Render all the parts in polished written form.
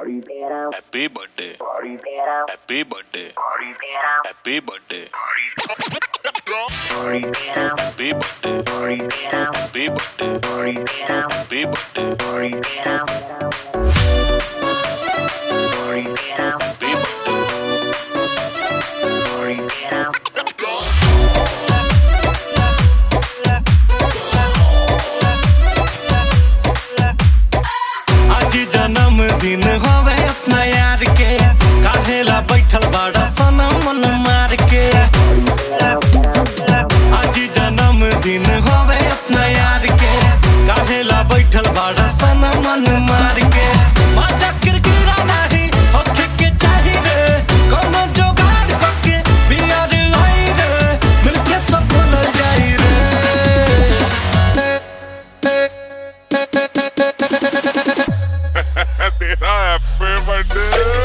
Happy birthday. Happy birthday. Happy birthday. Happy birthday. Happy birthday. Happy जन्मदिन होवे अपना यार के काहेला बैठल बड़ा सनम मन मार के। आज जन्मदिन होवे अपना यार के काहेला बैठल बड़ा सनम मन मार के। मजा किरकिरा नहीं होखे के चाही रे कोनो जोगाड़ करके बियार आई रे मिलके सब बोलल जाई रे। तेरा हैप्पी बर्थडे।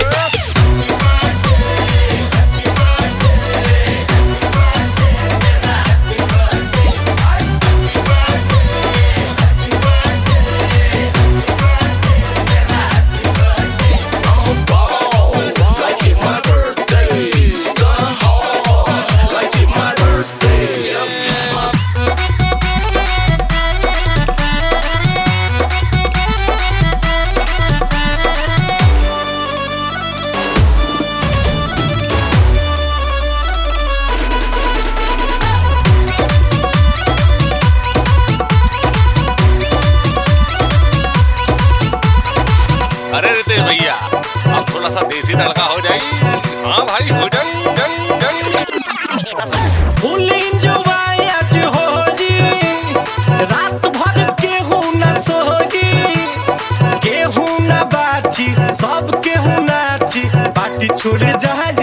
अरे रितेश भैया अब थोड़ा सा देसी तड़का हो जाए। हाँ भाई हो जाए। आज हो जी रात भर केहू न सोजी केहू न बाची सब केहू नाची पार्टी छोड़ जाए।